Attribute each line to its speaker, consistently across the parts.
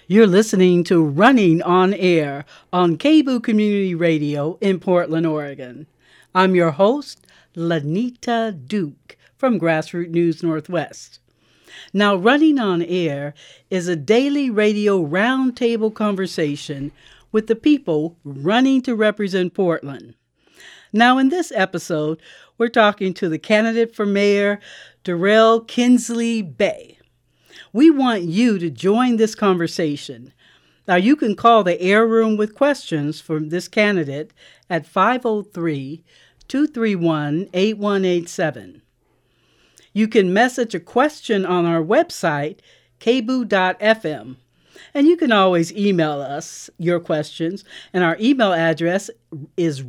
Speaker 1: You're listening to Running on Air on KBOO Community Radio in Portland, Oregon. I'm your host, Lanita Duke from Grassroots News Northwest. Now, Running on Air is a daily radio roundtable conversation with the people running to represent Portland. Now, in this episode, we're talking to the candidate for mayor, Darrell Kinsley Bay. We want you to join this conversation. Now, you can call the air room with questions for this candidate at 503-231-8187. You can message a question on our website, kboo.fm. And you can always email us your questions, and our email address is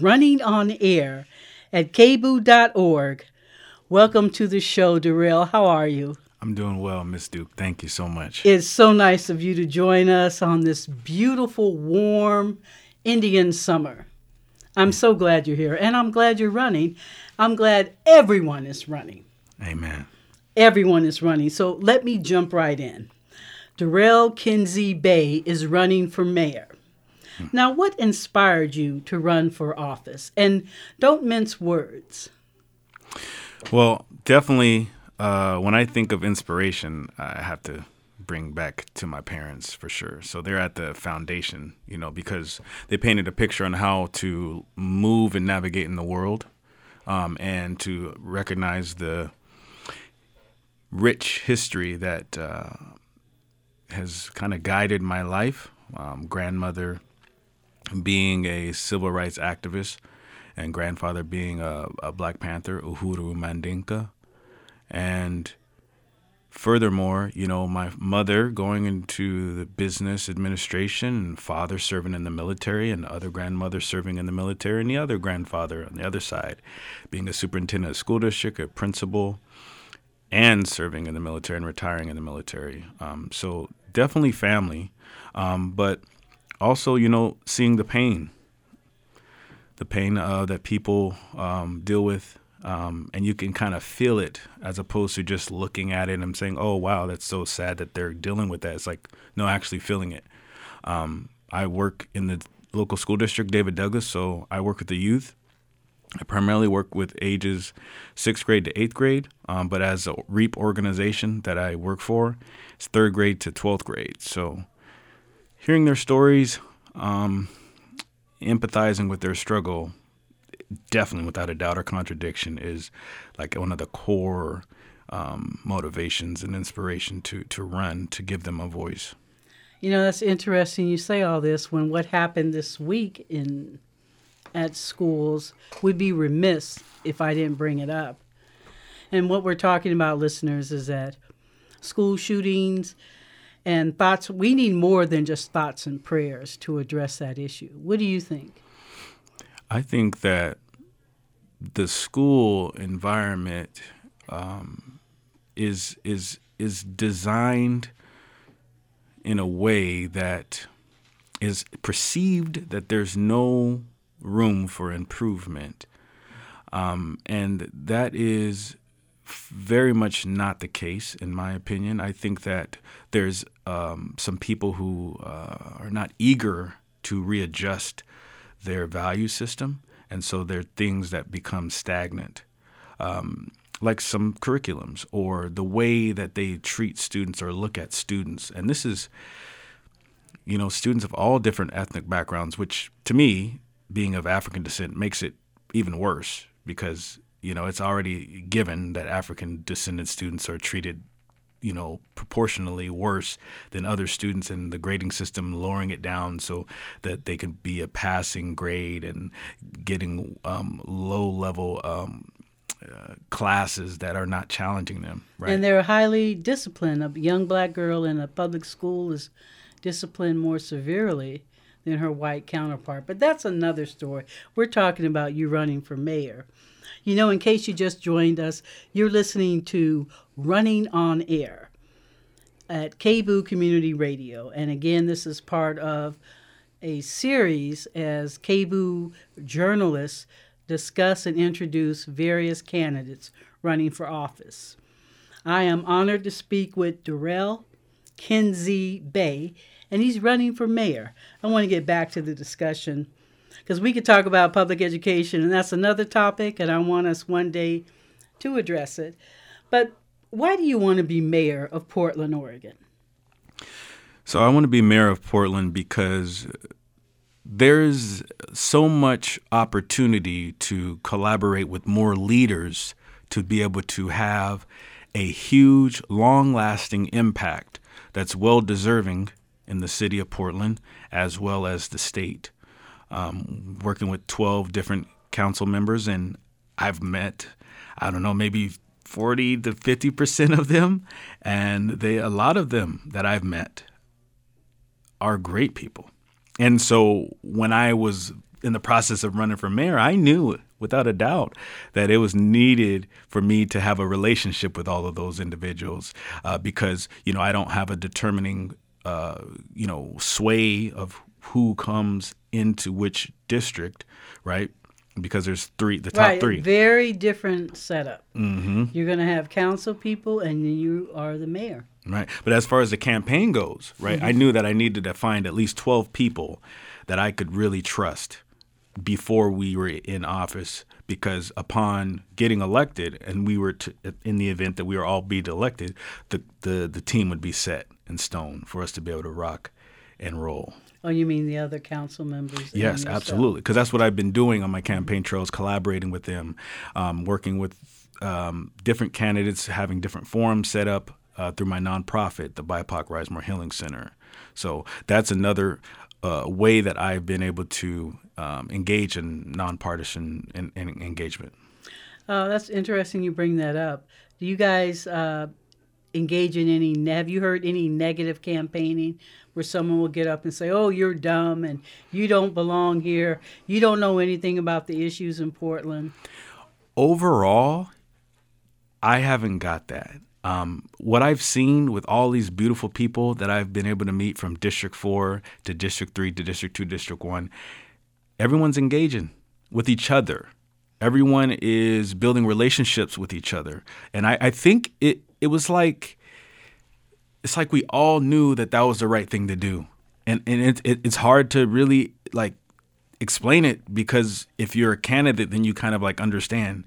Speaker 1: runningonair@kboo.org. Welcome to the show, Darrell. How are you?
Speaker 2: I'm doing well, Miss Duke. Thank you so much.
Speaker 1: It's so nice of you to join us on this beautiful, warm Indian summer. I'm so glad you're here, and I'm glad you're running. I'm glad everyone is running.
Speaker 2: Amen.
Speaker 1: Everyone is running. So let me jump right in. Darrell Kinsley Bay is running for mayor. Now, what inspired you to run for office? And don't mince words.
Speaker 2: Well, definitely, when I think of inspiration, I have to bring back to my parents for sure. So they're at the foundation, because they painted a picture on how to move and navigate in the world, and to recognize the rich history that has kind of guided my life. Grandmother being a civil rights activist, and grandfather being a Black Panther, Uhuru Mandinka. And furthermore, my mother going into the business administration, and father serving in the military, and other grandmother serving in the military, and the other grandfather on the other side being a superintendent of school district, a principal, and serving in the military and retiring in the military. So definitely family, but also, seeing the pain that people deal with. And you can kind of feel it as opposed to just looking at it and saying, oh, wow, that's so sad that they're dealing with that. It's like, no, actually feeling it. I work in the local school district, David Douglas, so I work with the youth. I primarily work with ages 6th grade to 8th grade, but as a REAP organization that I work for, it's 3rd grade to 12th grade. So hearing their stories, empathizing with their struggle, definitely without a doubt or contradiction, is like one of the core motivations and inspiration to run, to give them a voice.
Speaker 1: That's interesting you say all this when what happened this week at schools would be remiss if I didn't bring it up. And what we're talking about, listeners, is that school shootings and thoughts, we need more than just thoughts and prayers to address that issue. What do you think?
Speaker 2: I think that the school environment is designed in a way that is perceived that there's no room for improvement, and that is very much not the case, in my opinion. I think that there's some people who are not eager to readjust their value system, and so there are things that become stagnant, like some curriculums or the way that they treat students or look at students. And this is, students of all different ethnic backgrounds, which to me, being of African descent, makes it even worse because, it's already given that African descendant students are treated proportionally worse than other students, in the grading system lowering it down so that they can be a passing grade and getting low-level classes that are not challenging them. Right?
Speaker 1: And they're highly disciplined. A young Black girl in a public school is disciplined more severely than her white counterpart. But that's another story. We're talking about you running for mayor. In case you just joined us, you're listening to Running on Air at KBOO Community Radio. And again, this is part of a series as KBOO journalists discuss and introduce various candidates running for office. I am honored to speak with Darrell Kinsey Bay, and he's running for mayor. I want to get back to the discussion because we could talk about public education, and that's another topic, and I want us one day to address it. But why do you want to be mayor of Portland, Oregon?
Speaker 2: So I want to be mayor of Portland because there's so much opportunity to collaborate with more leaders to be able to have a huge, long-lasting impact that's well-deserving in the city of Portland as well as the state. Working with 12 different council members, and I've met, I don't know, maybe 40 to 50% of them, and a lot of them that I've met are great people. And so when I was in the process of running for mayor, I knew without a doubt that it was needed for me to have a relationship with all of those individuals because, I don't have a determining, sway of who comes into which district, right? Because there's the top three.
Speaker 1: Very different setup.
Speaker 2: Mm-hmm.
Speaker 1: You're going to have council people and you are the mayor.
Speaker 2: Right. But as far as the campaign goes, right, I knew that I needed to find at least 12 people that I could really trust before we were in office, because upon getting elected, and we were in the event that we were all be elected, the team would be set in stone for us to be able to rock and roll.
Speaker 1: Oh, you mean the other council members?
Speaker 2: Yes, absolutely. Because that's what I've been doing on my campaign trails, collaborating with them, working with different candidates, having different forums set up through my nonprofit, the BIPOC Risemore Healing Center. So that's another way that I've been able to engage in nonpartisan engagement.
Speaker 1: That's interesting you bring that up. Do you guys engage in have you heard any negative campaigning where someone will get up and say, oh, you're dumb and you don't belong here, you don't know anything about the issues in Portland?
Speaker 2: Overall, I haven't got that. What I've seen with all these beautiful people that I've been able to meet from District 4 to District 3 to District 2, District 1, everyone's engaging with each other. Everyone is building relationships with each other. And I think it was like, it's like we all knew that was the right thing to do. And it's hard to really explain it, because if you're a candidate, then you kind of we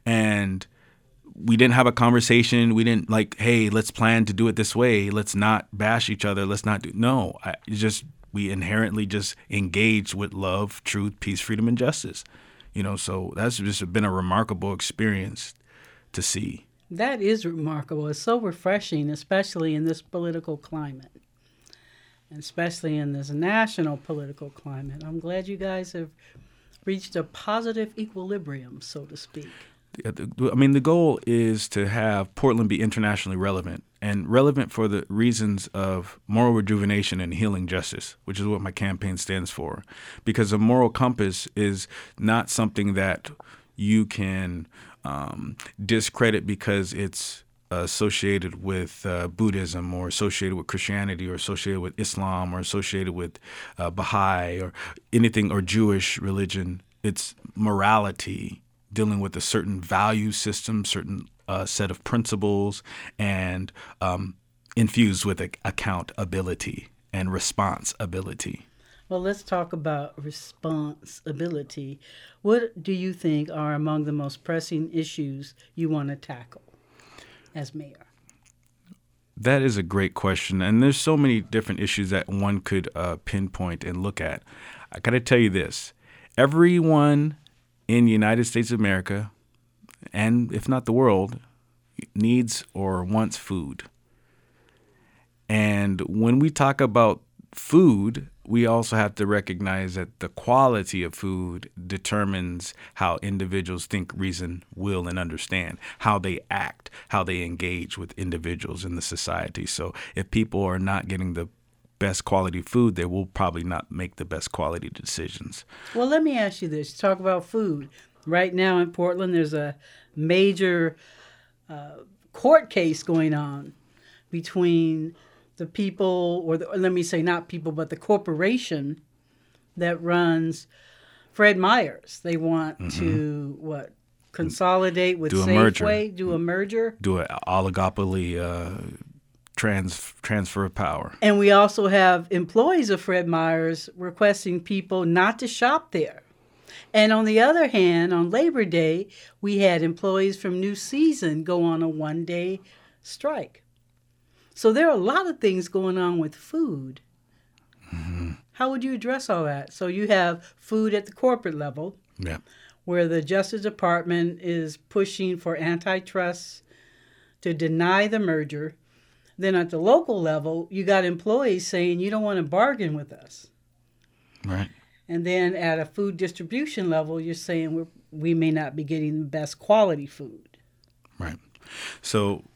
Speaker 2: didn't have a conversation. We didn't hey, let's plan to do it this way. Let's not bash each other. Let's not do. No, we inherently just engage with love, truth, peace, freedom, and justice. So that's just been a remarkable experience to see.
Speaker 1: That is remarkable. It's so refreshing, especially in this political climate, and especially in this national political climate. I'm glad you guys have reached a positive equilibrium, so to speak.
Speaker 2: I mean, the goal is to have Portland be internationally relevant, and relevant for the reasons of moral rejuvenation and healing justice, which is what my campaign stands for. Because a moral compass is not something that you can discredit because it's associated with Buddhism, or associated with Christianity, or associated with Islam, or associated with Baha'i, or anything, or Jewish religion. It's morality, dealing with a certain value system, certain set of principles, and infused with accountability and responsibility.
Speaker 1: Well, let's talk about responsibility. What do you think are among the most pressing issues you want to tackle as mayor?
Speaker 2: That is a great question. And there's so many different issues that one could pinpoint and look at. I got to tell you this. Everyone in the United States of America, and if not the world, needs or wants food. And when we talk about food, we also have to recognize that the quality of food determines how individuals think, reason, will, and understand, how they act, how they engage with individuals in the society. So if people are not getting the best quality food, they will probably not make the best quality decisions.
Speaker 1: Well, let me ask you this. Talk about food. Right now in Portland, there's a major court case going on between the people, or let me say not people, but the corporation that runs Fred Meyer's. They want to, consolidate with Safeway, do a merger?
Speaker 2: Do an oligopoly transfer of power.
Speaker 1: And we also have employees of Fred Meyer's requesting people not to shop there. And on the other hand, on Labor Day, we had employees from New Season go on a one-day strike. So there are a lot of things going on with food. Mm-hmm. How would you address all that? So you have food at the corporate level, where the Justice Department is pushing for antitrust to deny the merger. Then at the local level, you got employees saying you don't want to bargain with us.
Speaker 2: Right.
Speaker 1: And then at a food distribution level, you're saying we may not be getting the best quality food.
Speaker 2: Right. So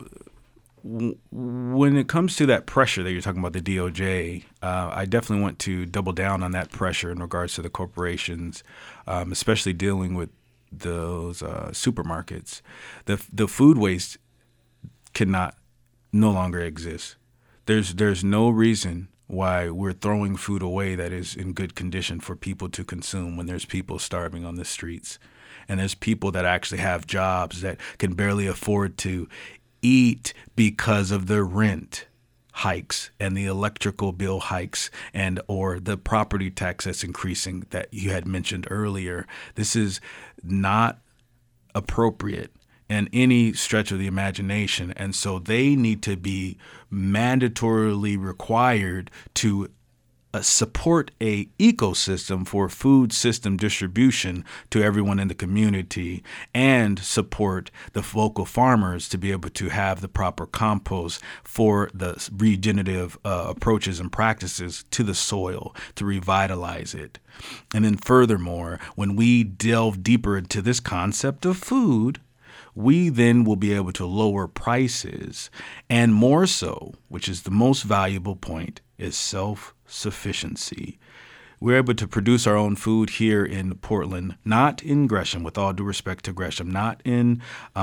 Speaker 2: when it comes to that pressure that you're talking about, the DOJ, I definitely want to double down on that pressure in regards to the corporations, especially dealing with those supermarkets. The food waste cannot no longer exist. There's no reason why we're throwing food away that is in good condition for people to consume when there's people starving on the streets. And there's people that actually have jobs that can barely afford to eat because of the rent hikes and the electrical bill hikes and or the property tax that's increasing that you had mentioned earlier. This is not appropriate in any stretch of the imagination. And so they need to be mandatorily required to support a ecosystem for food system distribution to everyone in the community and support the local farmers to be able to have the proper compost for the regenerative approaches and practices to the soil to revitalize it. And then furthermore, when we delve deeper into this concept of food, we then will be able to lower prices, and more so, which is the most valuable point, is self-sufficiency. We're able to produce our own food here in Portland, not in Gresham, with all due respect to Gresham, not in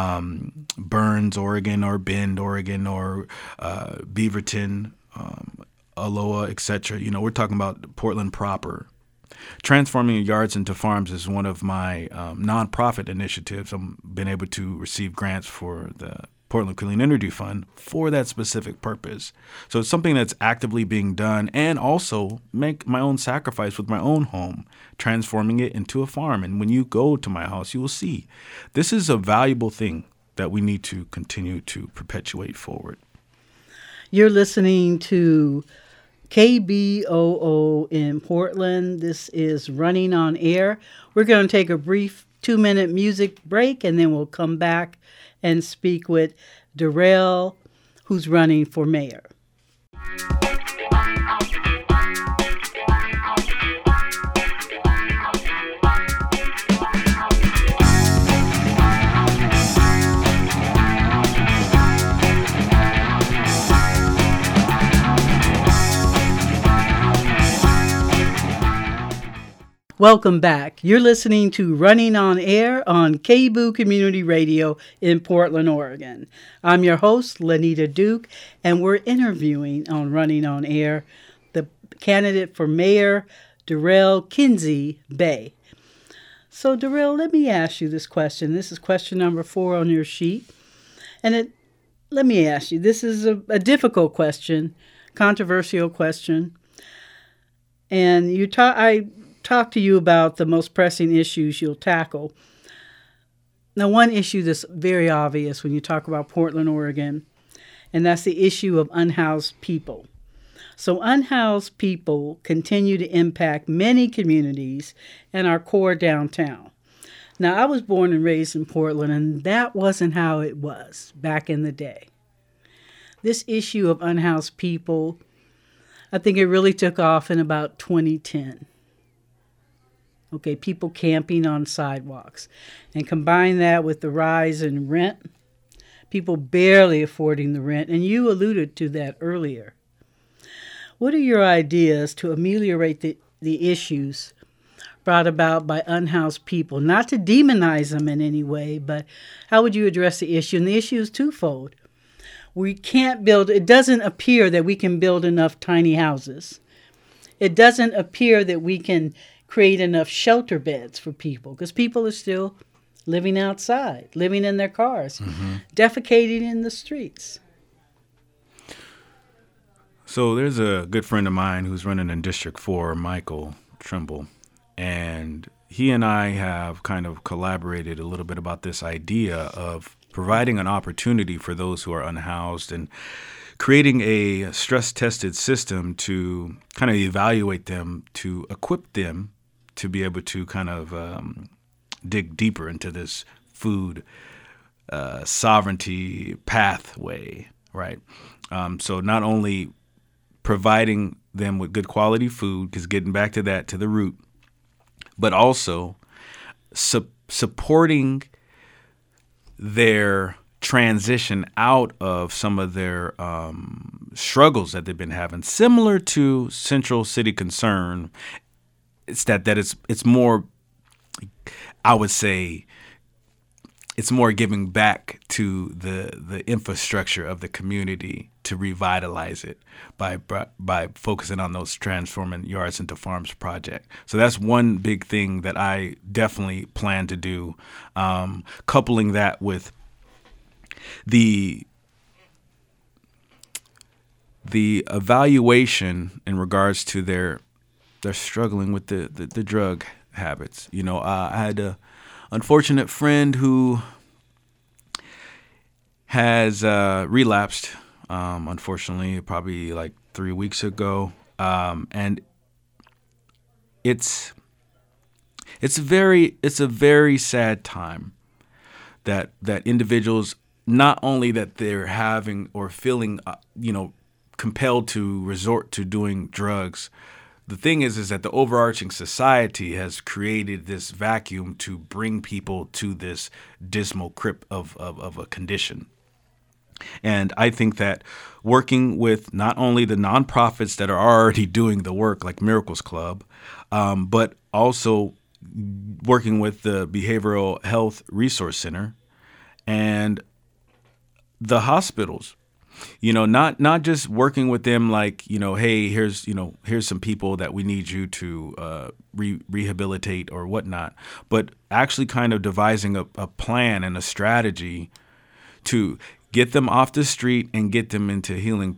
Speaker 2: Burns, Oregon, or Bend, Oregon, or Beaverton, Aloha, etc. We're talking about Portland proper. Transforming yards into farms is one of my nonprofit initiatives. I've been able to receive grants for the Portland Clean Energy Fund for that specific purpose. So it's something that's actively being done, and also make my own sacrifice with my own home, transforming it into a farm. And when you go to my house, you will see this is a valuable thing that we need to continue to perpetuate forward.
Speaker 1: You're listening to KBOO in Portland. This is Running on Air. We're going to take a brief 2-minute music break, and then we'll come back and speak with Darrell, who's running for mayor. Welcome back. You're listening to Running on Air on KBOO Community Radio in Portland, Oregon. I'm your host, Lanita Duke, and we're interviewing on Running on Air the candidate for mayor, Darrell Kinsey Bay. So, Darrell, let me ask you this question. This is question number 4 on your sheet. And let me ask you, this is a difficult question, controversial question. And I talk to you about the most pressing issues you'll tackle. Now, one issue that's very obvious when you talk about Portland, Oregon, and that's the issue of unhoused people. So unhoused people continue to impact many communities and our core downtown. Now, I was born and raised in Portland, and that wasn't how it was back in the day. This issue of unhoused people, I think it really took off in about 2010. Okay, people camping on sidewalks. And combine that with the rise in rent, people barely affording the rent, and you alluded to that earlier. What are your ideas to ameliorate the issues brought about by unhoused people? Not to demonize them in any way, but how would you address the issue? And the issue is twofold. It doesn't appear that we can build enough tiny houses. It doesn't appear that we can create enough shelter beds for people, because people are still living outside, living in their cars, defecating in the streets.
Speaker 2: So there's a good friend of mine who's running in District 4, Michael Trimble, and he and I have kind of collaborated a little bit about this idea of providing an opportunity for those who are unhoused and creating a stress-tested system to kind of evaluate them, to equip them to be able to kind of dig deeper into this food sovereignty pathway, right? So not only providing them with good quality food, because getting back to that, to the root, but also supporting their transition out of some of their struggles that they've been having, similar to Central City Concern. It's that it's more, I would say, it's more giving back to the infrastructure of the community to revitalize it by focusing on those Transforming Yards into Farms project. So that's one big thing that I definitely plan to do, coupling that with the evaluation in regards to they're struggling with the drug habits. You know, I had a unfortunate friend who has relapsed, unfortunately, probably like 3 weeks ago, and it's a very sad time that individuals, not only that they're having or feeling compelled to resort to doing drugs. The thing is that the overarching society has created this vacuum to bring people to this dismal crypt of a condition. And I think that working with not only the nonprofits that are already doing the work, like Miracles Club, but also working with the Behavioral Health Resource Center and the hospitals. You know, not just working with them like, hey, here's some people that we need you to rehabilitate or whatnot, but actually kind of devising a plan and a strategy to get them off the street and get them into healing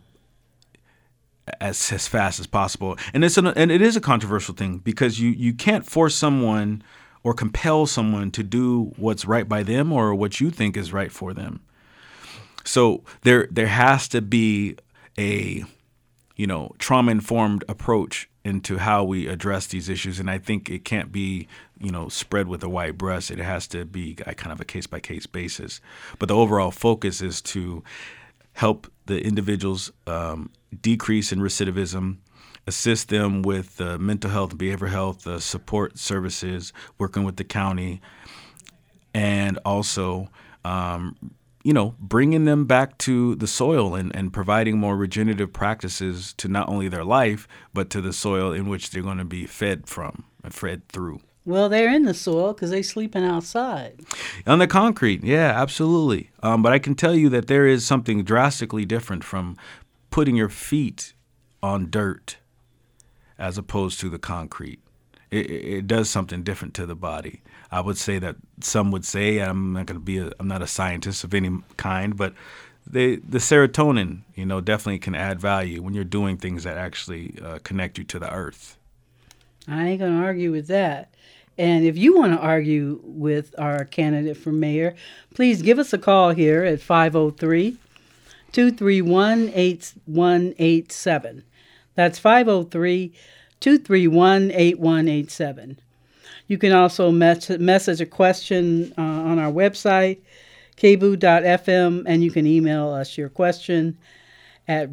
Speaker 2: as fast as possible. And it is a controversial thing, because you can't force someone or compel someone to do what's right by them or what you think is right for them. So there has to be a, trauma-informed approach into how we address these issues. And I think it can't be, spread with a wide brush. It has to be kind of a case-by-case basis. But the overall focus is to help the individuals decrease in recidivism, assist them with mental health and behavioral health support services, working with the county, and also bringing them back to the soil and providing more regenerative practices to not only their life, but to the soil in which they're going to be fed from and fed through.
Speaker 1: Well, they're in the soil because they're sleeping outside.
Speaker 2: On the concrete, yeah, absolutely. But I can tell you that there is something drastically different from putting your feet on dirt as opposed to the concrete. It does something different to the body. I would say that some would say, I'm not a scientist of any kind, but the serotonin, definitely can add value when you're doing things that actually connect you to the earth.
Speaker 1: I ain't going to argue with that. And if you want to argue with our candidate for mayor, please give us a call here at 503-231-8187. That's 503-231-8187. You can also message a question on our website, kboo.fm, and you can email us your question at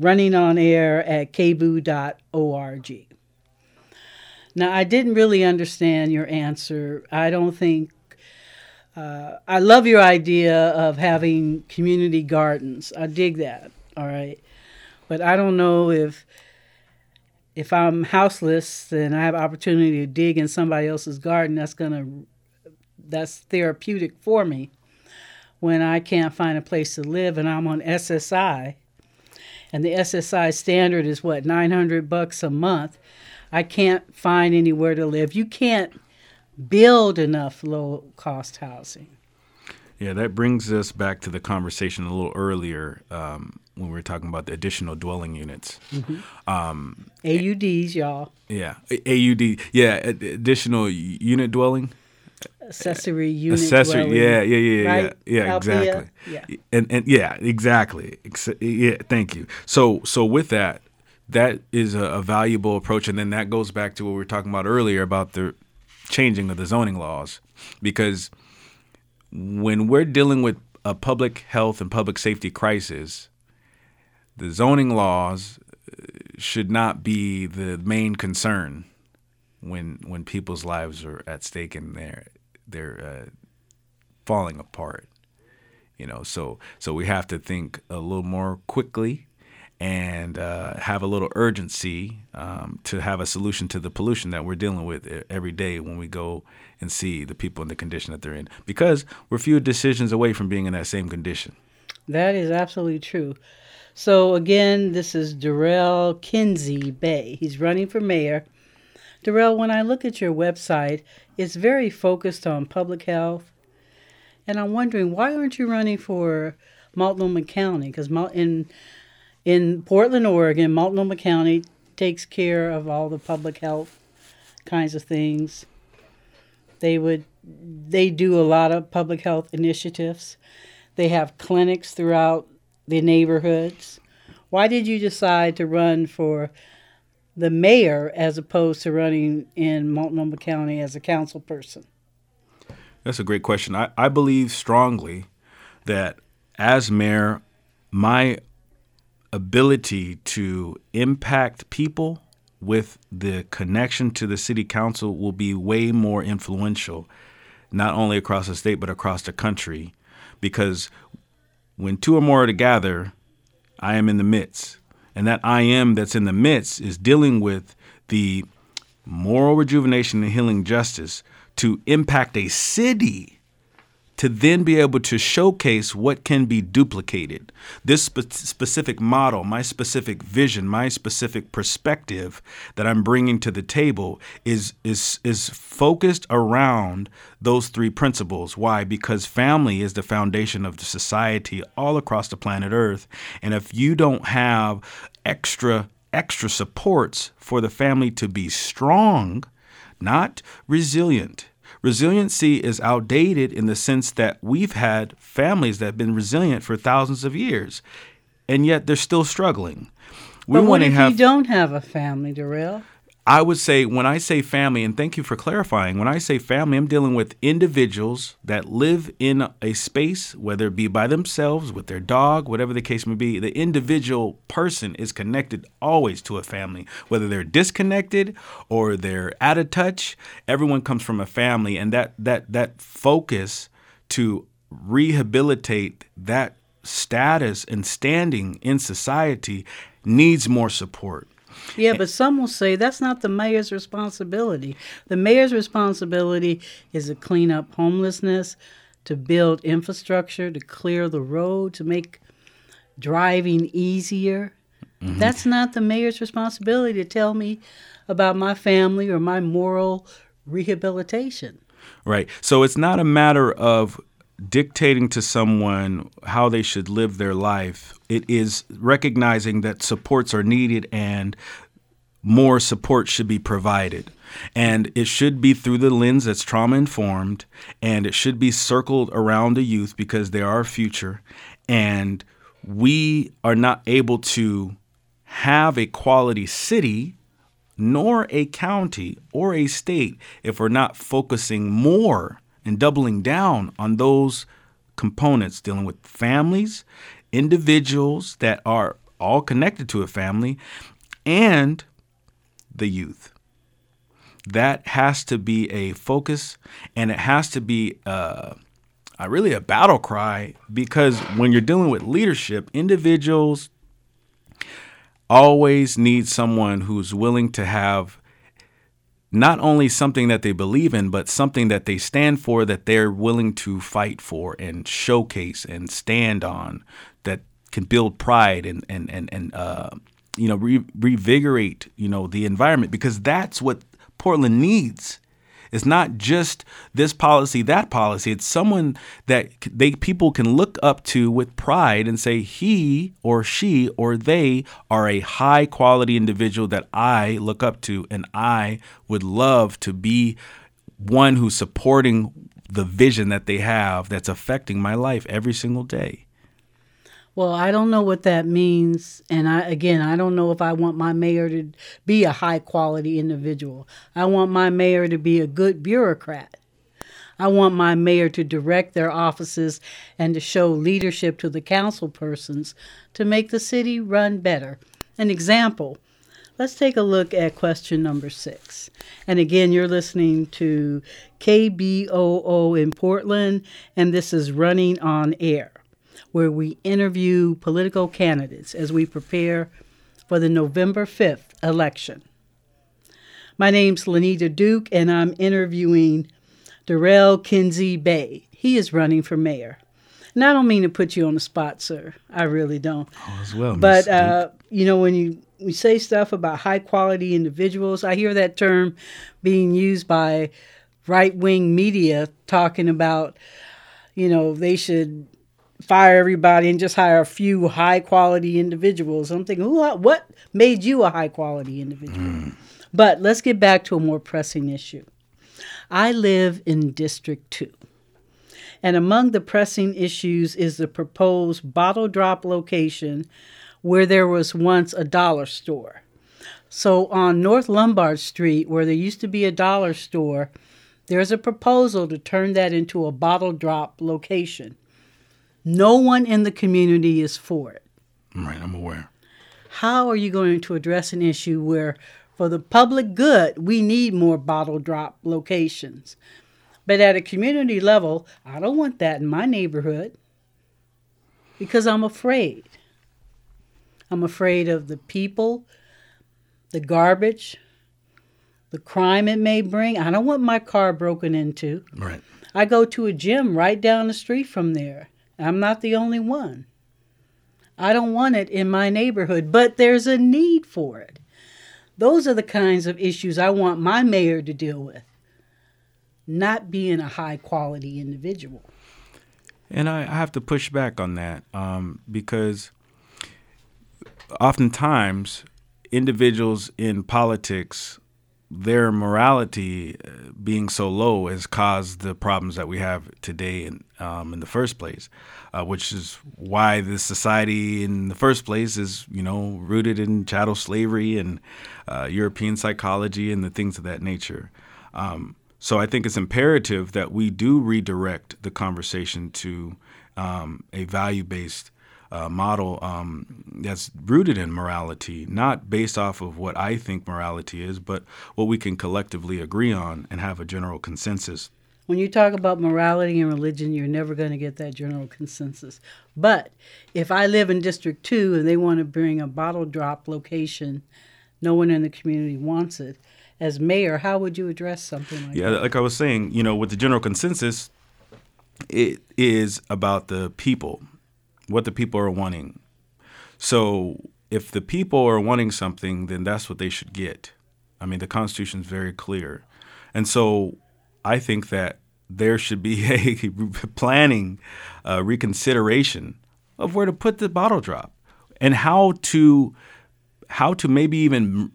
Speaker 1: runningonair@kboo.org. Now, I didn't really understand your answer. I don't think I love your idea of having community gardens. I dig that, all right? But I don't know if I'm houseless and I have opportunity to dig in somebody else's garden, that's therapeutic for me. When I can't find a place to live and I'm on SSI, and the SSI standard is $900 a month. I can't find anywhere to live. You can't build enough low-cost housing.
Speaker 2: Yeah, that brings us back to the conversation a little earlier. when we're talking about the additional dwelling units.
Speaker 1: AUDs, y'all.
Speaker 2: Yeah, AUD. Yeah, additional unit dwelling.
Speaker 1: Accessory unit
Speaker 2: Accessory.
Speaker 1: dwelling. Right?
Speaker 2: Yeah. Exactly.
Speaker 1: Yeah.
Speaker 2: And yeah, exactly. Yeah. Thank you. So with that is a valuable approach, and then that goes back to what we were talking about earlier about the changing of the zoning laws, because when we're dealing with a public health and public safety crisis, the zoning laws should not be the main concern when people's lives are at stake and they're falling apart. So we have to think a little more quickly and have a little urgency to have a solution to the pollution that we're dealing with every day when we go and see the people in the condition that they're in, because we're few decisions away from being in that same condition.
Speaker 1: That is absolutely true. So again, this is Darrell Kinsey Bay. He's running for mayor. Darrell, when I look at your website, it's very focused on public health. And I'm wondering, why aren't you running for Multnomah County? Because in Portland, Oregon, Multnomah County takes care of all the public health kinds of things. They do a lot of public health initiatives. They have clinics throughout the neighborhoods. Why did you decide to run for the mayor as opposed to running in Multnomah County as a council person?
Speaker 2: That's a great question. I believe strongly that as mayor, my ability to impact people with the connection to the city council will be way more influential, not only across the state, but across the country. Because when two or more are together, I am in the midst. And that I am that's in the midst is dealing with the moral rejuvenation and healing justice to impact a city, to then be able to showcase what can be duplicated. This specific model, my specific vision, my specific perspective that I'm bringing to the table is focused around those three principles. Why? Because family is the foundation of the society all across the planet Earth. And if you don't have extra supports for the family to be strong, not resilient. Resiliency is outdated in the sense that we've had families that have been resilient for thousands of years, and yet they're still struggling.
Speaker 1: But what if you don't have a family, Darrell?
Speaker 2: I would say, when I say family, and thank you for clarifying, when I say family, I'm dealing with individuals that live in a space, whether it be by themselves, with their dog, whatever the case may be. The individual person is connected always to a family, whether they're disconnected or they're out of touch. Everyone comes from a family, and that focus to rehabilitate that status and standing in society needs more support.
Speaker 1: Yeah, but some will say that's not the mayor's responsibility. The mayor's responsibility is to clean up homelessness, to build infrastructure, to clear the road, to make driving easier. Mm-hmm. That's not the mayor's responsibility to tell me about my family or my moral rehabilitation.
Speaker 2: Right. So it's not a matter of dictating to someone how they should live their life. It is recognizing that supports are needed and more support should be provided. And it should be through the lens that's trauma-informed, and it should be circled around the youth because they are our future. And we are not able to have a quality city nor a county or a state if we're not focusing more and doubling down on those components, dealing with families, individuals that are all connected to a family, and the youth. That has to be a focus, and it has to be really a battle cry, because when you're dealing with leadership, individuals always need someone who's willing to have not only something that they believe in, but something that they stand for, that they're willing to fight for and showcase and stand on, that can build pride and revigorate, the environment, because that's what Portland needs. It's not just this policy, that policy. It's someone that people can look up to with pride and say he or she or they are a high quality individual that I look up to, and I would love to be one who's supporting the vision that they have that's affecting my life every single day.
Speaker 1: Well, I don't know what that means. And I don't know if I want my mayor to be a high quality individual. I want my mayor to be a good bureaucrat. I want my mayor to direct their offices and to show leadership to the council persons to make the city run better. An example, let's take a look at question number 6. And again, you're listening to KBOO in Portland, and this is Running on Air, where we interview political candidates as we prepare for the November 5th election. My name's Lanita Duke, and I'm interviewing Darrell Kinsey Bay. He is running for mayor. And I don't mean to put you on the spot, sir. I really don't.
Speaker 2: Oh, as well,
Speaker 1: but, when we say stuff about high-quality individuals, I hear that term being used by right-wing media talking about, they should fire everybody and just hire a few high-quality individuals. I'm thinking, what made you a high-quality individual? But let's get back to a more pressing issue. I live in District 2. And among the pressing issues is the proposed bottle drop location where there was once a dollar store. So on North Lombard Street, where there used to be a dollar store, there's a proposal to turn that into a bottle drop location. No one in the community is for it.
Speaker 2: Right, I'm aware.
Speaker 1: How are you going to address an issue where, for the public good, we need more bottle drop locations? But at a community level, I don't want that in my neighborhood because I'm afraid. I'm afraid of the people, the garbage, the crime it may bring. I don't want my car broken into.
Speaker 2: Right.
Speaker 1: I go to a gym right down the street from there. I'm not the only one. I don't want it in my neighborhood, but there's a need for it. Those are the kinds of issues I want my mayor to deal with, not being a high-quality individual.
Speaker 2: And I have to push back on that because oftentimes individuals in politics, their morality being so low has caused the problems that we have today in the first place, which is why this society in the first place is, rooted in chattel slavery and European psychology and the things of that nature. So I think it's imperative that we do redirect the conversation to a value-based model that's rooted in morality, not based off of what I think morality is, but what we can collectively agree on and have a general consensus.
Speaker 1: When you talk about morality and religion, you're never going to get that general consensus. But if I live in District 2 and they want to bring a bottle drop location, no one in the community wants it. As mayor, how would you address something like that?
Speaker 2: Yeah, like I was saying, with the general consensus, it is about the people, what the people are wanting. So if the people are wanting something, then that's what they should get. I mean, the Constitution is very clear. And so I think that there should be a planning, reconsideration of where to put the bottle drop and how to maybe even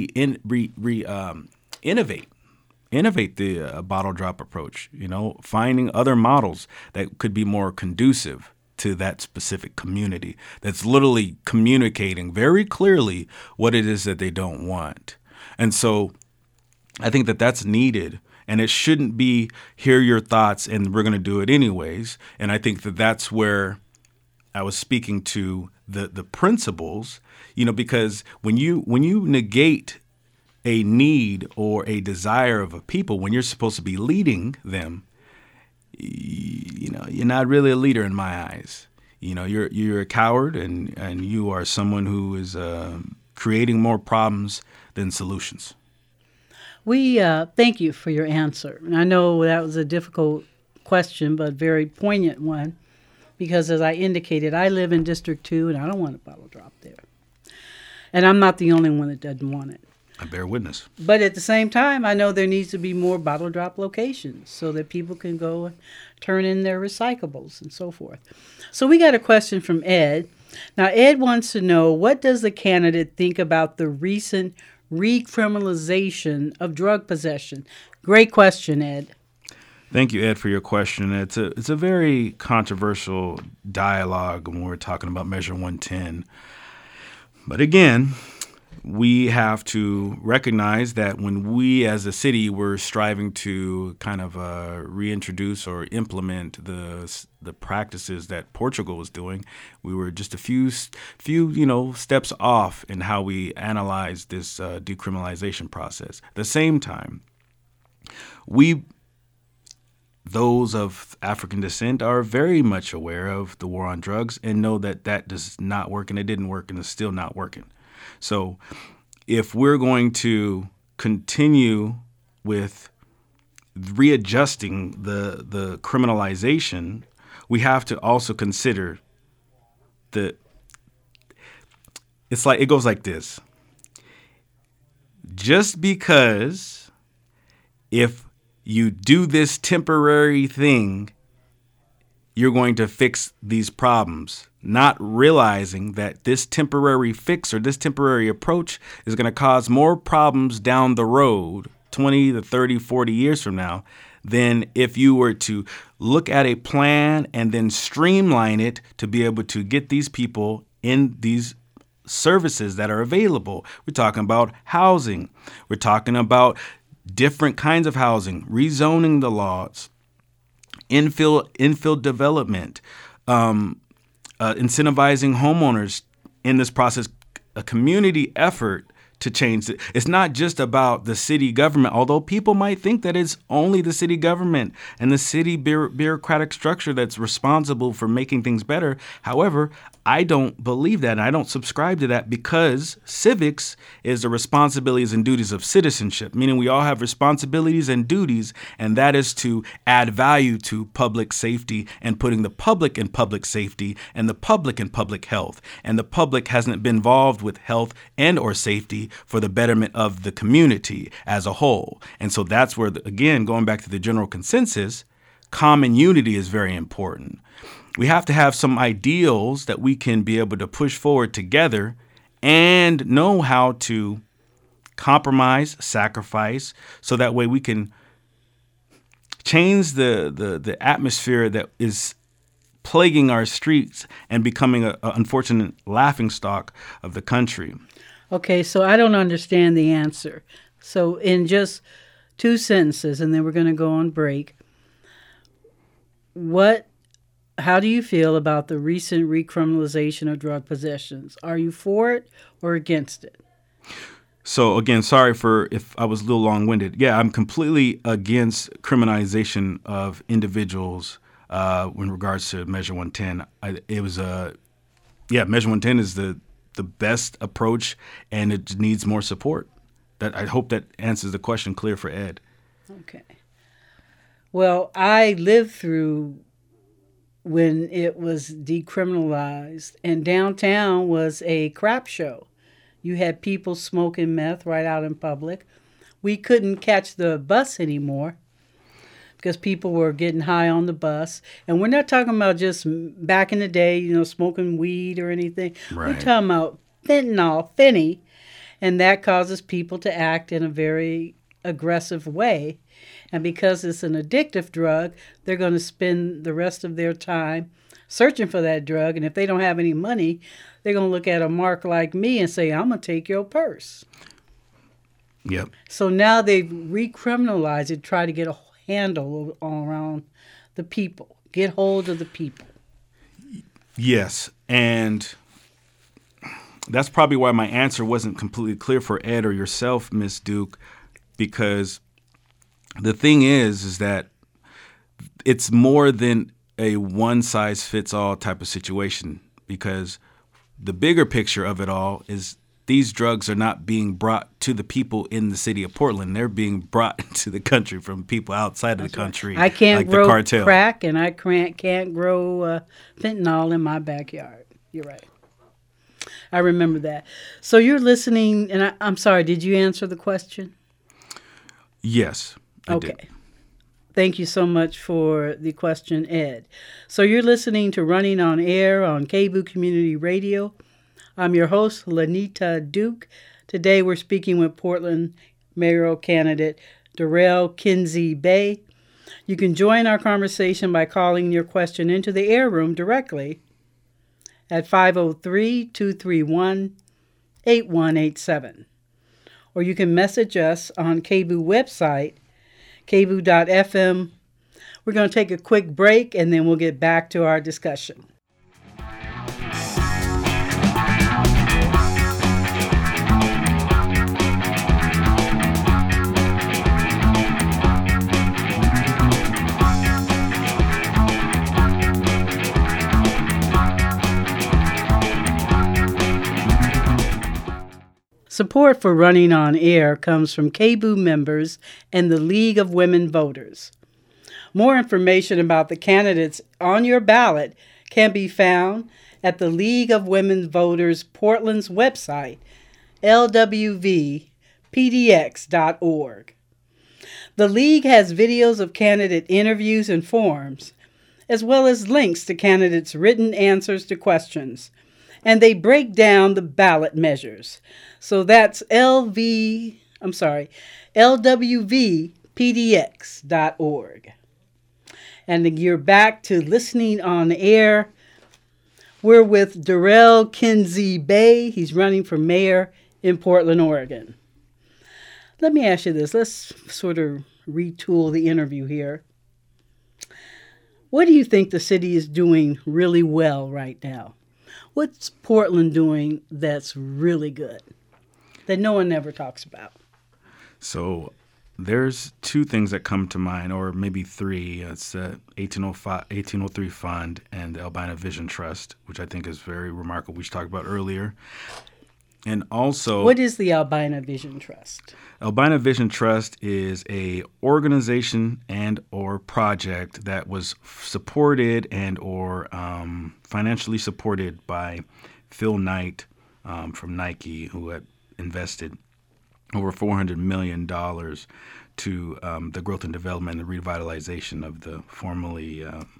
Speaker 2: innovate the bottle drop approach, finding other models that could be more conducive to that specific community that's literally communicating very clearly what it is that they don't want. And so I think that that's needed, and it shouldn't be hear your thoughts and we're going to do it anyways. And I think that that's where I was speaking to the principles, because when you negate a need or a desire of a people, when you're supposed to be leading them, you're not really a leader in my eyes. You're a coward, and you are someone who is creating more problems than solutions.
Speaker 1: We thank you for your answer. And I know that was a difficult question, but very poignant one, because as I indicated, I live in District 2, and I don't want a bottle drop there. And I'm not the only one that doesn't want it.
Speaker 2: I bear witness.
Speaker 1: But at the same time, I know there needs to be more bottle drop locations so that people can go and turn in their recyclables and so forth. So we got a question from Ed. Now, Ed wants to know, what does the candidate think about the recent recriminalization of drug possession? Great question, Ed.
Speaker 2: Thank you, Ed, for your question. It's a very controversial dialogue when we're talking about Measure 110. But again, we have to recognize that when we as a city were striving to kind of reintroduce or implement the practices that Portugal was doing, we were just a few steps off in how we analyzed this decriminalization process. At the same time, those of African descent are very much aware of the war on drugs and know that does not work, and it didn't work, and it's still not working. So if we're going to continue with readjusting the criminalization, we have to also consider it goes like this. Just because if you do this temporary thing, you're going to fix these problems, not realizing that this temporary fix or this temporary approach is going to cause more problems down the road, 20 to 30, 40 years from now, than if you were to look at a plan and then streamline it to be able to get these people in these services that are available. We're talking about housing. We're talking about different kinds of housing, rezoning the laws, infill development, incentivizing homeowners in this process, a community effort to change it. It's not just about the city government, although people might think that it's only the city government and the city bureaucratic structure that's responsible for making things better. However, I don't believe that, and I don't subscribe to that, because civics is the responsibilities and duties of citizenship, meaning we all have responsibilities and duties, and that is to add value to public safety and putting the public in public safety and the public in public health. And the public hasn't been involved with health and or safety for the betterment of the community as a whole. And so that's where, again, going back to the general consensus, common unity is very important. We have to have some ideals that we can be able to push forward together and know how to compromise, sacrifice, so that way we can change the atmosphere that is plaguing our streets and becoming an unfortunate laughingstock of the country.
Speaker 1: Okay, so I don't understand the answer. So in just 2 sentences, and then we're going to go on break, how do you feel about the recent recriminalization of drug possessions? Are you for it or against it?
Speaker 2: So again, sorry if I was a little long-winded. Yeah, I'm completely against criminalization of individuals in regards to Measure 110. Measure 110 is the best approach, and it needs more support. I hope that answers the question clear for Ed.
Speaker 1: Okay. Well, I lived through when it was decriminalized, and downtown was a crap show. You had people smoking meth right out in public. We couldn't catch the bus anymore because people were getting high on the bus. And we're not talking about just back in the day, smoking weed or anything. Right. We're talking about fentanyl, and that causes people to act in a very aggressive way. And because it's an addictive drug, they're going to spend the rest of their time searching for that drug. And if they don't have any money, they're going to look at a mark like me and say, I'm going to take your purse.
Speaker 2: Yep.
Speaker 1: So now they've recriminalized it, try to get a handle all around the people, get hold of the people.
Speaker 2: Yes. And that's probably why my answer wasn't completely clear for Ed or yourself, Miss Duke, because the thing is that it's more than a one-size-fits-all type of situation, because the bigger picture of it all is these drugs are not being brought to the people in the city of Portland. They're being brought to the country from people outside of the country.
Speaker 1: I can't
Speaker 2: like
Speaker 1: grow
Speaker 2: the cartel.
Speaker 1: Crack, and I can't grow fentanyl in my backyard. You're right. I remember that. So you're listening, and I'm sorry, did you answer the question?
Speaker 2: Yes, I did.
Speaker 1: Thank you so much for the question, Ed. So you're listening to Running on Air on KBOO Community Radio. I'm your host, Lanita Duke. Today we're speaking with Portland mayoral candidate Darrell Kinsey Bay. You can join our conversation by calling your question into the air room directly at 503-231-8187. Or you can message us on KBOO website, kboo.fm. We're going to take a quick break and then we'll get back to our discussion. Support for Running on Air comes from KBOO members and the League of Women Voters. More information about the candidates on your ballot can be found at the League of Women Voters Portland's website, lwvpdx.org. The League has videos of candidate interviews and forms, as well as links to candidates' written answers to questions, and they break down the ballot measures. So that's lwvpdx.org. And you're back to Listening on Air. We're with Darrell Kinsey Bay. He's running for mayor in Portland, Oregon. Let me ask you this. Let's sort of retool the interview here. What do you think the city is doing really well right now? What's Portland doing that's really good that no one ever talks about?
Speaker 2: So there's two things that come to mind, or maybe three. It's the 1803 Fund and the Albina Vision Trust, which I think is very remarkable, which we talked about earlier. And also,
Speaker 1: what is the Albina Vision Trust?
Speaker 2: Albina Vision Trust is a organization and or project that was supported and or financially supported by Phil Knight from Nike, who had invested over $400 million to the growth and development and the revitalization of the formerly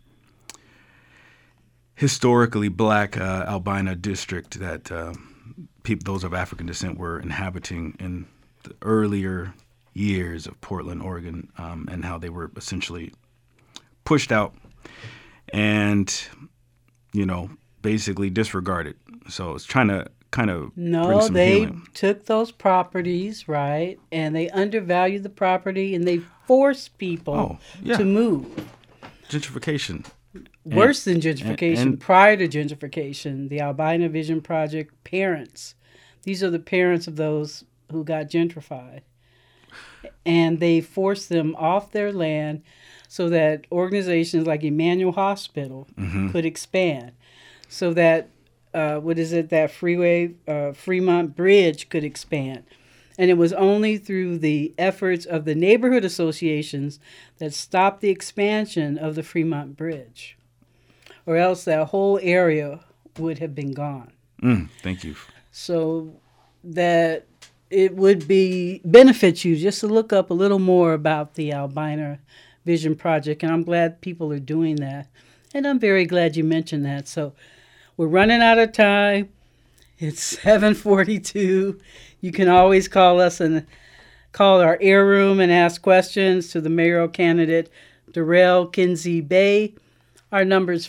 Speaker 2: historically black Albina district that those of African descent were inhabiting in the earlier years of Portland, Oregon, and how they were essentially pushed out and, basically disregarded. So it's trying to kind of bring some healing.
Speaker 1: They took those properties, right, and they undervalued the property, and they forced people to move.
Speaker 2: Gentrification.
Speaker 1: Worse than gentrification. And prior to gentrification, the Albina Vision Project parents, these are the parents of those who got gentrified. And they forced them off their land so that organizations like Emmanuel Hospital could expand. So that, that Fremont Bridge could expand. And it was only through the efforts of the neighborhood associations that stopped the expansion of the Fremont Bridge. Or else that whole area would have been gone.
Speaker 2: Thank you.
Speaker 1: So that it would benefit you just to look up a little more about the Albina Vision Project, and I'm glad people are doing that. And I'm very glad you mentioned that. So we're running out of time. It's 7:42. You can always call us and call our air room and ask questions to the mayoral candidate, Darrell Kinsey Bay. Our number is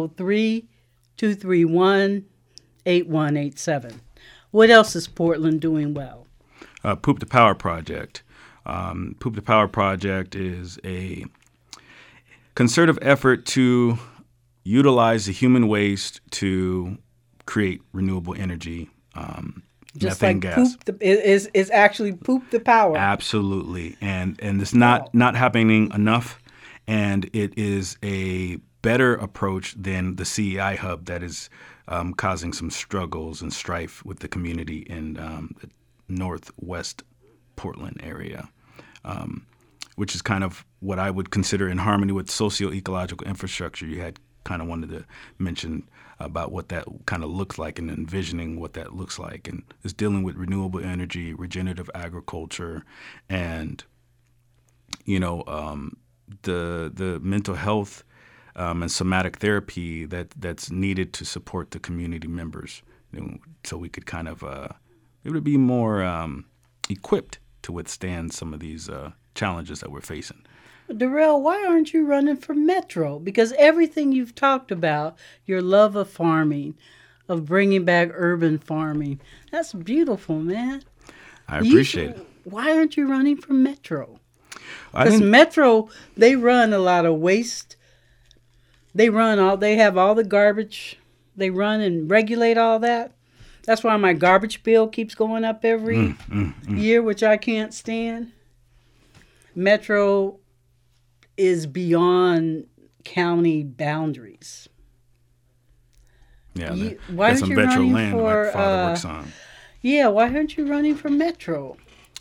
Speaker 1: 503-231-8187. What else is Portland doing well?
Speaker 2: Poop the Power Project. Poop the Power Project is a concerted effort to utilize the human waste to create renewable energy.
Speaker 1: Just
Speaker 2: methane
Speaker 1: like
Speaker 2: gas.
Speaker 1: Is actually poop the power.
Speaker 2: Absolutely. And it's not happening enough. And it is a better approach than the CEI hub that is causing some struggles and strife with the community in the northwest Portland area, which is kind of what I would consider in harmony with socio-ecological infrastructure. You had kind of wanted to mention about what that kind of looks like and envisioning what that looks like. And it's dealing with renewable energy, regenerative agriculture, and, the mental health and somatic therapy that's needed to support the community members, so we could kind of it would be more equipped to withstand some of these challenges that we're facing.
Speaker 1: Darrell, why aren't you running for Metro? Because everything you've talked about, your love of farming, of bringing back urban farming, that's beautiful, man.
Speaker 2: I appreciate it.
Speaker 1: Why aren't you running for Metro? Because Metro, they run a lot of waste. They have all the garbage. They run and regulate all that. That's why my garbage bill keeps going up every year, which I can't stand. Metro is beyond county boundaries.
Speaker 2: Yeah,
Speaker 1: why aren't
Speaker 2: some
Speaker 1: you
Speaker 2: Metro
Speaker 1: running
Speaker 2: land
Speaker 1: for?
Speaker 2: my father works on.
Speaker 1: Yeah, why aren't you running for Metro?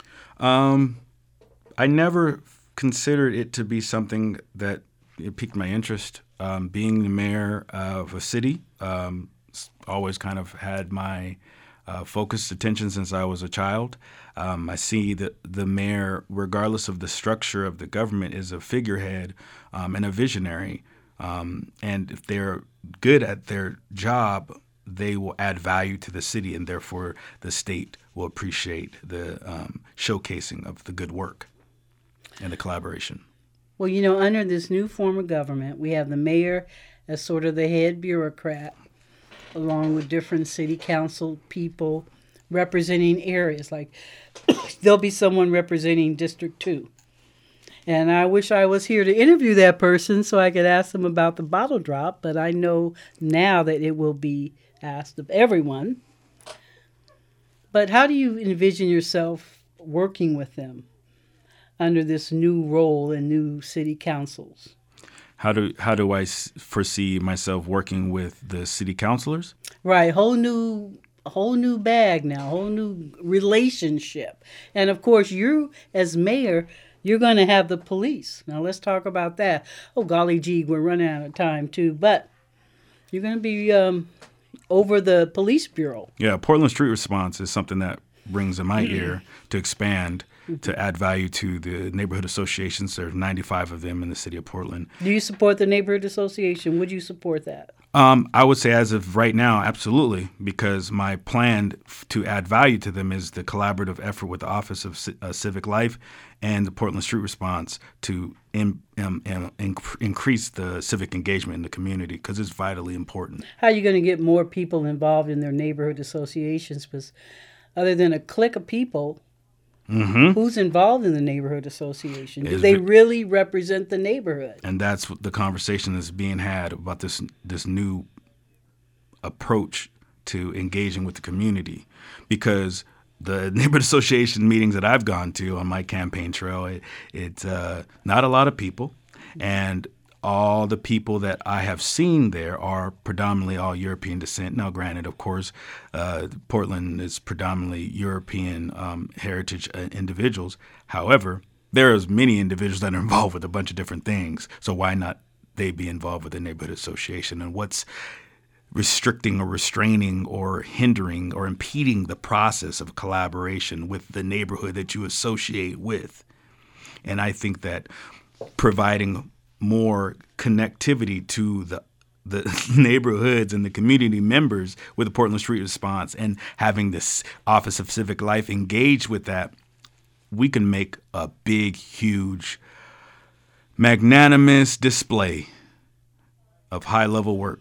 Speaker 2: I never considered it to be something that it piqued my interest. Being the mayor of a city, always kind of had my focused attention since I was a child. I see that the mayor, regardless of the structure of the government, is a figurehead and a visionary. And if they're good at their job, they will add value to the city, and therefore the state will appreciate the showcasing of the good work and the collaboration.
Speaker 1: Well, under this new form of government, we have the mayor as sort of the head bureaucrat, along with different city council people representing areas. Like there'll be someone representing District 2. And I wish I was here to interview that person so I could ask them about the bottle drop, but I know now that it will be asked of everyone. But how do you envision yourself working with them under this new role in new city councils?
Speaker 2: How do I foresee myself working with the city councilors?
Speaker 1: Right, whole new bag now, whole new relationship. And of course, you as mayor, you're going to have the police. Now let's talk about that. Oh, golly gee, we're running out of time too. But you're going to be over the police bureau.
Speaker 2: Yeah, Portland Street Response is something that rings in my ear to expand, to add value to the neighborhood associations. There are 95 of them in the city of Portland.
Speaker 1: Do you support the neighborhood association? Would you support that?
Speaker 2: I would say as of right now, absolutely, because my plan to add value to them is the collaborative effort with the Office of Civic Life and the Portland Street Response to increase the civic engagement in the community, because it's vitally important.
Speaker 1: How are you going to get more people involved in their neighborhood associations? Because other than a clique of people, who's involved in the neighborhood association? Do they really represent the neighborhood?
Speaker 2: And that's what the conversation that's being had about this new approach to engaging with the community. Because the neighborhood association meetings that I've gone to on my campaign trail, it's not a lot of people. And all the people that I have seen there are predominantly all European descent. Now, granted, of course, Portland is predominantly European heritage individuals. However, there's many individuals that are involved with a bunch of different things. So why not they be involved with the neighborhood association? And what's restricting or restraining or hindering or impeding the process of collaboration with the neighborhood that you associate with? And I think that providing more connectivity to the neighborhoods and the community members with the Portland Street Response, and having this Office of Civic Life engage with that, we can make a big, huge, magnanimous display of high-level work.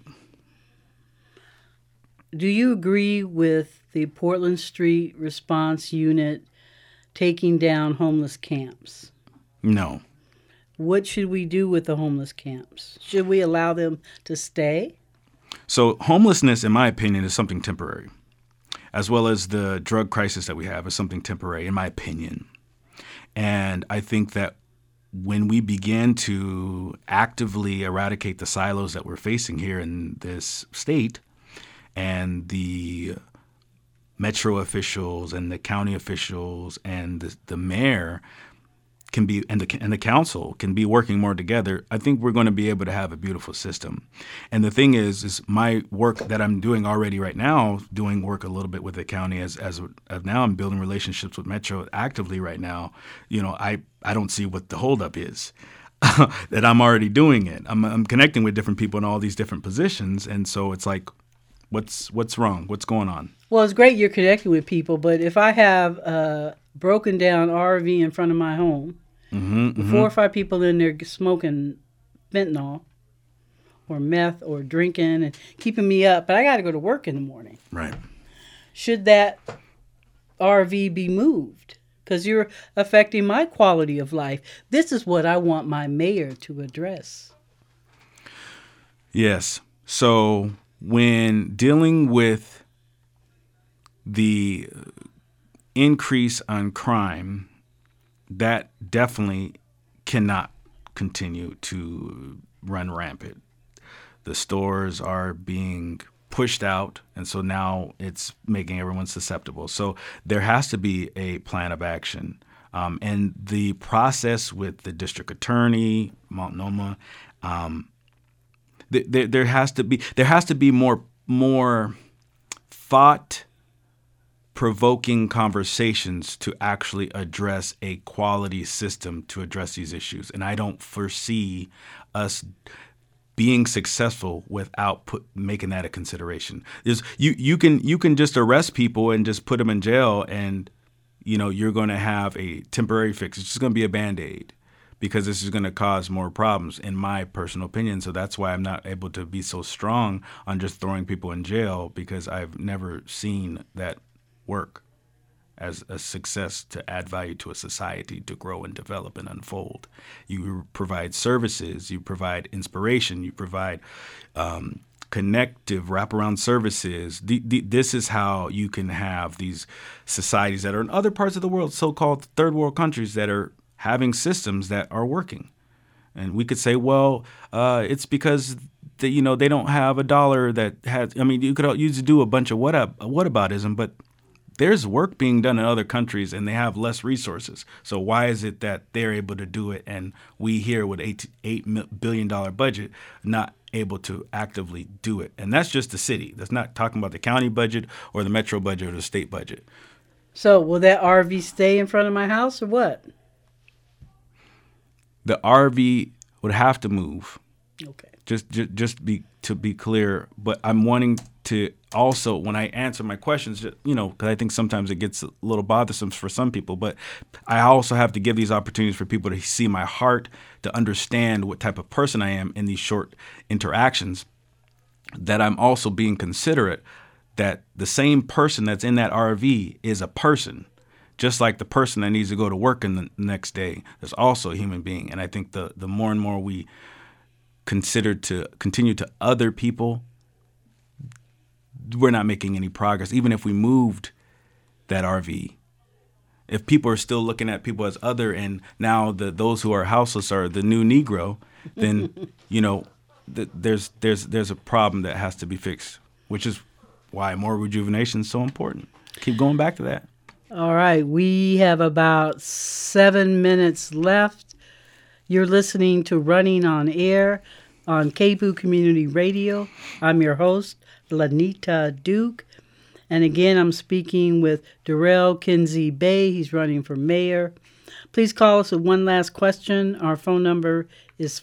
Speaker 1: Do you agree with the Portland Street Response Unit taking down homeless camps?
Speaker 2: No.
Speaker 1: What should we do with the homeless camps? Should we allow them to stay?
Speaker 2: So homelessness, in my opinion, is something temporary, as well as the drug crisis that we have is something temporary, in my opinion. And I think that when we begin to actively eradicate the silos that we're facing here in this state, and the metro officials and the county officials and the mayor can be, and the council can be working more together, I think we're going to be able to have a beautiful system. And the thing is my work that I'm doing already right now, doing work a little bit with the county as of now, I'm building relationships with Metro actively right now. I don't see what the holdup is. That I'm already doing it. I'm connecting with different people in all these different positions, and so it's like, what's wrong? What's going on?
Speaker 1: Well, it's great you're connecting with people, but if I have a broken down RV in front of my home, 4 or 5 people in there smoking fentanyl or meth or drinking and keeping me up, but I got to go to work in the morning.
Speaker 2: Right.
Speaker 1: Should that RV be moved? Because you're affecting my quality of life. This is what I want my mayor to address.
Speaker 2: Yes. So when dealing with the increase on crime, that definitely cannot continue to run rampant. The stores are being pushed out, and so now it's making everyone susceptible. So there has to be a plan of action. And the process with the district attorney, Multnomah, there has to be more thought-provoking conversations to actually address a quality system to address these issues. And I don't foresee us being successful without making that a consideration. You can just arrest people and just put them in jail, and you're going to have a temporary fix. It's just going to be a Band-Aid, because this is going to cause more problems, in my personal opinion. So that's why I'm not able to be so strong on just throwing people in jail, because I've never seen that work as a success to add value to a society to grow and develop and unfold. You provide services, you provide inspiration, you provide connective wraparound services. This is how you can have these societies that are in other parts of the world, so-called third world countries, that are having systems that are working. And we could say, well, it's because they don't have a dollar that has. I mean, you could use to do a bunch of whataboutism, but there's work being done in other countries and they have less resources. So why is it that they're able to do it and we here with $8 billion budget not able to actively do it? And that's just the city. That's not talking about the county budget or the metro budget or the state budget.
Speaker 1: So will that RV stay in front of my house or what?
Speaker 2: The RV would have to move.
Speaker 1: Okay.
Speaker 2: Just to be clear, but I'm wanting to also, when I answer my questions, because I think sometimes it gets a little bothersome for some people, but I also have to give these opportunities for people to see my heart, to understand what type of person I am in these short interactions, that I'm also being considerate that the same person that's in that RV is a person. Just like the person that needs to go to work in the next day, there's also a human being. And I think the more and more we consider to continue to other people, we're not making any progress. Even if we moved that RV, if people are still looking at people as other, and now those who are houseless are the new Negro, then there's a problem that has to be fixed, which is why more rejuvenation is so important. Keep going back to that.
Speaker 1: All right, we have about 7 minutes left. You're listening to Running on Air on KBOO Community Radio. I'm your host, Lanita Duke. And again, I'm speaking with Darrell Kinsey Bay. He's running for mayor. Please call us with one last question. Our phone number is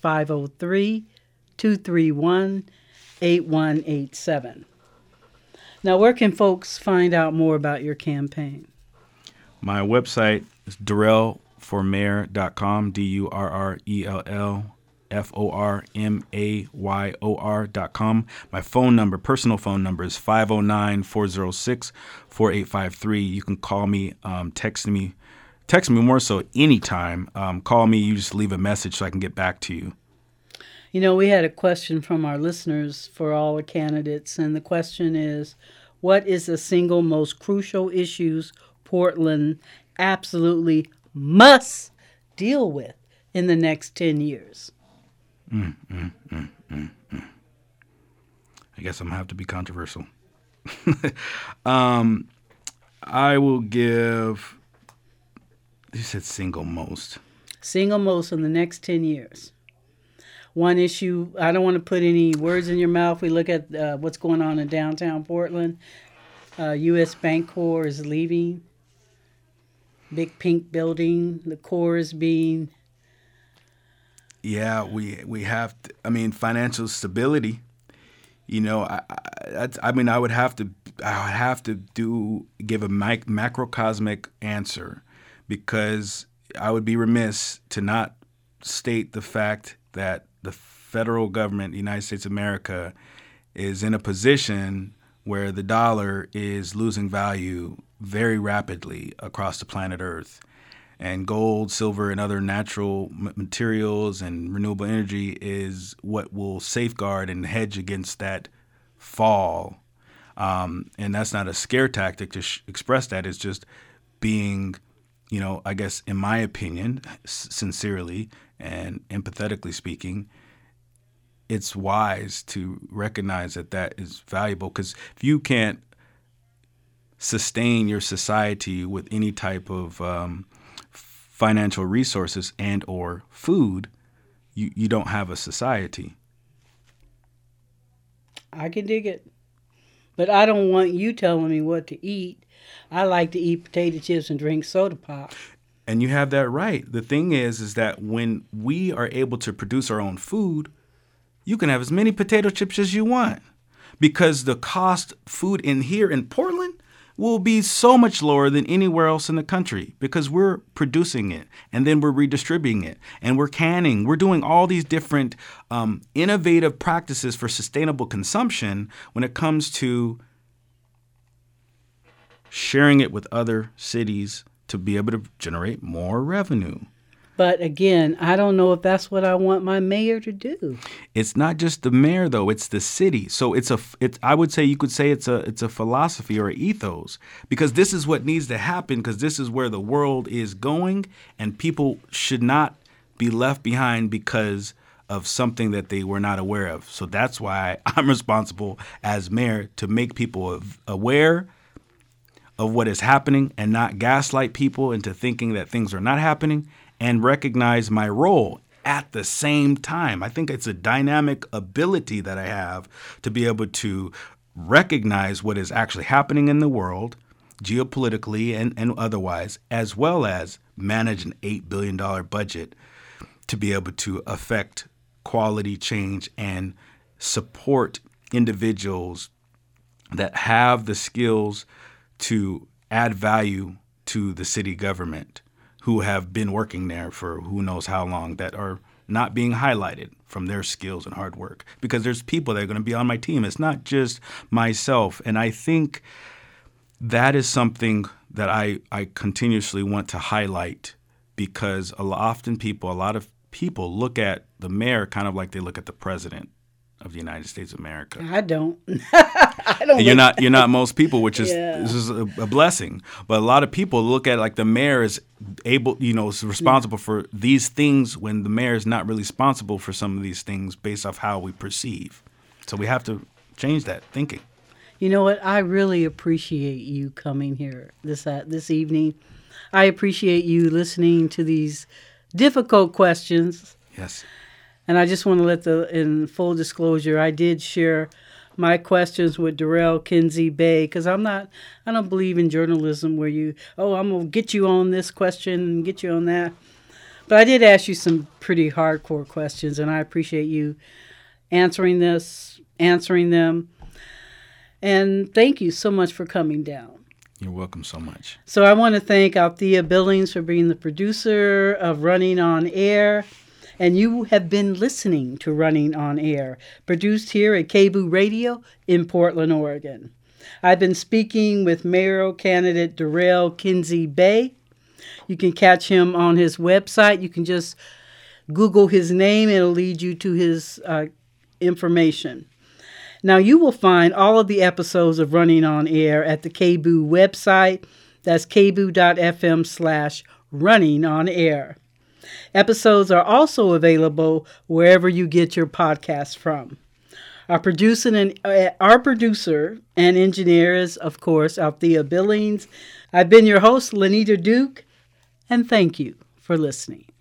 Speaker 1: 503-231-8187. Now, where can folks find out more about your campaign?
Speaker 2: My website is durrellformayor.com, DURRELLFORMAYOR.com. My phone number, personal phone number, is 509-406-4853. You can call me, text me more so anytime. Call me, you just leave a message so I can get back to you.
Speaker 1: We had a question from our listeners for all the candidates, and the question is, what is the single most crucial issues Portland absolutely must deal with in the next 10 years?
Speaker 2: I guess I'm going to have to be controversial. I will give, you said single most.
Speaker 1: single most in the next 10 years. One issue, I don't want to put any words in your mouth. We look at what's going on in downtown Portland. U.S. Bancorp is leaving. Big pink building. The core is being...
Speaker 2: Yeah, we have to, financial stability. I would have to give a macrocosmic answer, because I would be remiss to not state the fact that the federal government, the United States of America, is in a position where the dollar is losing value very rapidly across the planet Earth. And gold, silver, and other natural materials and renewable energy is what will safeguard and hedge against that fall. And that's not a scare tactic to express that. It's just being, I guess, in my opinion, sincerely and empathetically speaking, it's wise to recognize that that is valuable. Because if you can't sustain your society with any type of financial resources and or food, you don't have a society.
Speaker 1: I can dig it. But I don't want you telling me what to eat. I like to eat potato chips and drink soda pop.
Speaker 2: And you have that right. The thing is that when we are able to produce our own food, you can have as many potato chips as you want, because the cost food in here in Portland will be so much lower than anywhere else in the country, because we're producing it and then we're redistributing it and we're canning. We're doing all these different innovative practices for sustainable consumption when it comes to sharing it with other cities to be able to generate more revenue.
Speaker 1: But again, I don't know if that's what I want my mayor to do.
Speaker 2: It's not just the mayor, though. It's the city. So I would say, you could say it's a philosophy or ethos, because this is what needs to happen, because this is where the world is going, and people should not be left behind because of something that they were not aware of. So that's why I'm responsible as mayor to make people aware of what is happening and not gaslight people into thinking that things are not happening, and recognize my role at the same time. I think it's a dynamic ability that I have to be able to recognize what is actually happening in the world, geopolitically and otherwise, as well as manage an $8 billion budget to be able to affect quality change and support individuals that have the skills to add value to the city government, who have been working there for who knows how long, that are not being highlighted from their skills and hard work. Because there's people that are going to be on my team. It's not just myself. And I think that is something that I continuously want to highlight, because a lot of people look at the mayor kind of like they look at the president of the United States of America.
Speaker 1: I don't. I don't.
Speaker 2: And you're not most people, which is this is a blessing. But a lot of people look at it like the mayor is able, is responsible for these things, when the mayor is not really responsible for some of these things based off how we perceive. So we have to change that thinking.
Speaker 1: You know what? I really appreciate you coming here this evening. I appreciate you listening to these difficult questions.
Speaker 2: Yes.
Speaker 1: And I just want to in full disclosure, I did share my questions with Darrell Kinsey Bay, because I don't believe in journalism where I'm going to get you on this question and get you on that. But I did ask you some pretty hardcore questions, and I appreciate you answering them. And thank you so much for coming down.
Speaker 2: You're welcome so much.
Speaker 1: So I want to thank Althea Billings for being the producer of Running on Air. And you have been listening to Running on Air, produced here at KBOO Radio in Portland, Oregon. I've been speaking with mayoral candidate Darrell Kinsey Bay. You can catch him on his website. You can just Google his name. It'll lead you to his information. Now, you will find all of the episodes of Running on Air at the KBOO website. That's kboo.fm/runningonair. Episodes are also available wherever you get your podcasts from. Our producer and engineer is, of course, Althea Billings. I've been your host, Lanita Duke, and thank you for listening.